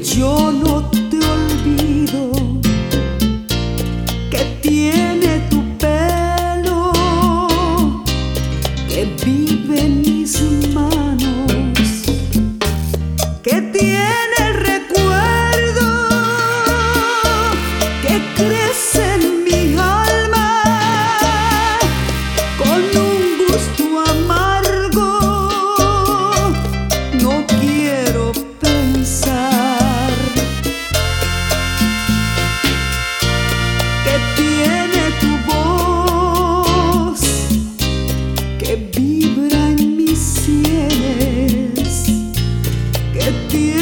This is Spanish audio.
yo no te olvido, que tiene tu pelo, que vive en mis manos, que tiene el recuerdo, que crece en mi alma con un gusto amargo. No quiero pensar que tiene tu voz, que vibra en mis sienes, que tiene